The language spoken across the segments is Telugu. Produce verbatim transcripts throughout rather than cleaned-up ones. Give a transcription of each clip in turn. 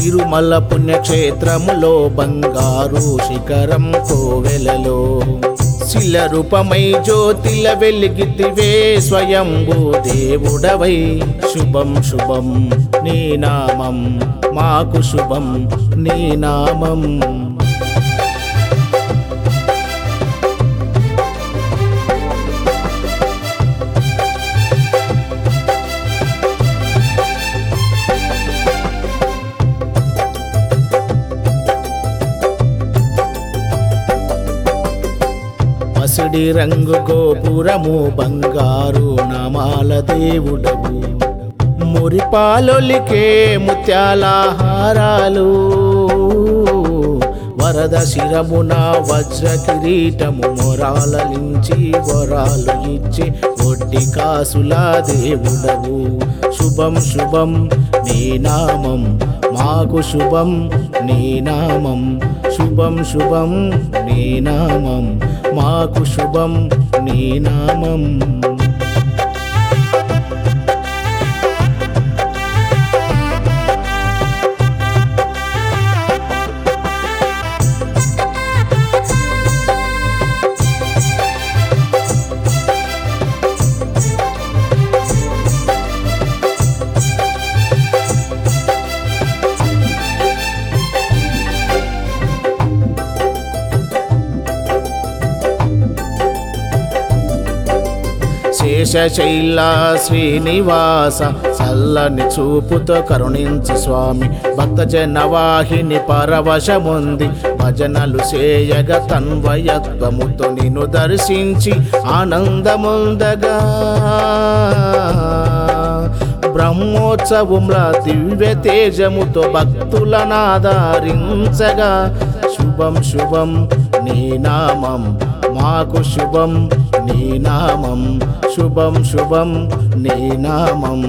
తిరుమల పుణ్యక్షేత్రములో బంగారు శిఖరం కోవెలలో శిల రూపమై జ్యోతిల వెలిగితివే స్వయంభూ దేవుడవై శుభం శుభం నీ నామం మాకు శుభం నీ నామం పసిడి రంగు గోపురము బంగారు నామాల దేవుడవు మురిపాలొలికే ముత్యాల హారాలు వరద శిరమున వజ్ర కిరీటము మొరాలలించి వరాలు ఇచ్చి ఒడ్డి కాసుల దేవుడవు శుభం శుభం నీ నామం మాకు శుభం నీ నామం శుభం శుభం నీ నామం మాకు శుభం నీ నామం శేషశైల శ్రీనివాస చల్లని చూపుతో కరుణించి స్వామి భక్తజన వాహిని పరవశముంది భజనలు చేయగ తన్వయత్వముతో నిన్ను దర్శించి ఆనందముందగా బ్రహ్మోత్సవంలా దివ్య తేజముతో భక్తులనాదరించగా శుభం శుభం నీ నామం మాకు శుభం నీ నామం శుభం శుభం నీ నామం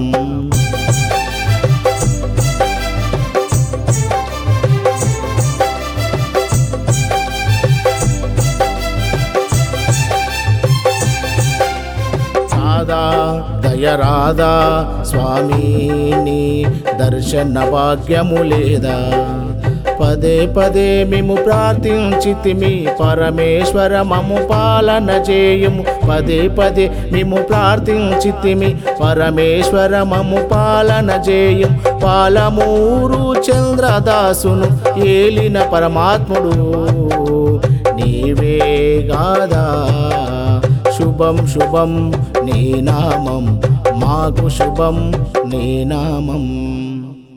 రాధా దయరాధా స్వామి నీ దర్శన భాగ్యము లేదా పదే పదే మేము ప్రార్థించితిమి పరమేశ్వర మము పాలన చేయుము పదే పదే మేము ప్రార్థించితిమి పరమేశ్వర మము పాలన చేయుము పాలమూరు చంద్రదాసును ఏలిన పరమాత్ముడు నీవే గాదా శుభం శుభం నీ నామం మాకు శుభం నీ నామం